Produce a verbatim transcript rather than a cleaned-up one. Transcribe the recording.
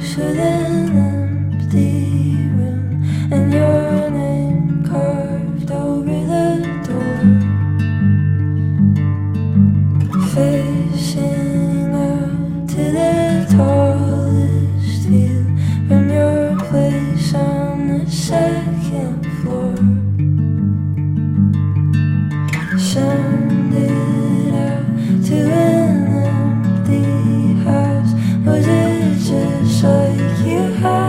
with an empty room and your name carved over the door. Facing out to the tallest view from your place on the second floor. Sounded out to an empty house. Was it just like you had?